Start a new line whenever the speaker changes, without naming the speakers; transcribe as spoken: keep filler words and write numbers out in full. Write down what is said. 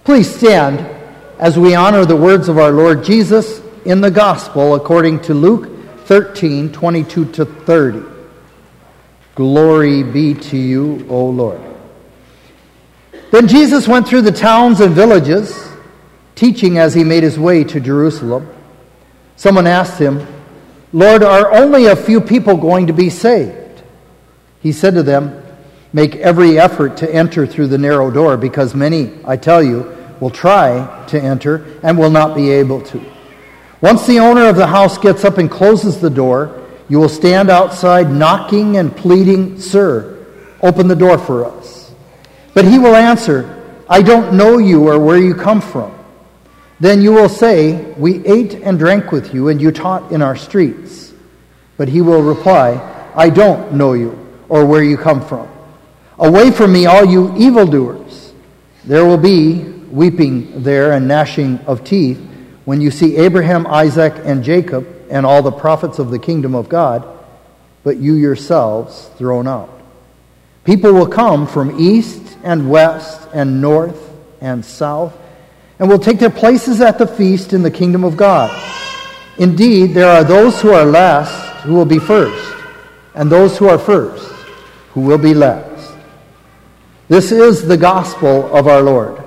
Please stand as we honor the words of our Lord Jesus in the Gospel according to Luke thirteen, twenty-two to thirty. Glory be to you, O Lord. Then Jesus went through the towns and villages, teaching as he made his way to Jerusalem. Someone asked him, "Lord, are only a few people going to be saved?" He said to them, "Make every effort to enter through the narrow door, because many, I tell you, will try to enter and will not be able to. Once the owner of the house gets up and closes the door, you will stand outside knocking and pleading, 'Sir, open the door for us.' But he will answer, 'I don't know you or where you come from.' Then you will say, 'We ate and drank with you, and you taught in our streets.' But he will reply, 'I don't know you or where you come from. Away from me, all you evildoers.' There will be weeping there and gnashing of teeth when you see Abraham, Isaac, and Jacob and all the prophets of the kingdom of God, but you yourselves thrown out. People will come from east and west and north and south, and will take their places at the feast in the kingdom of God. Indeed, there are those who are last who will be first, and those who are first who will be last." This is the gospel of our Lord.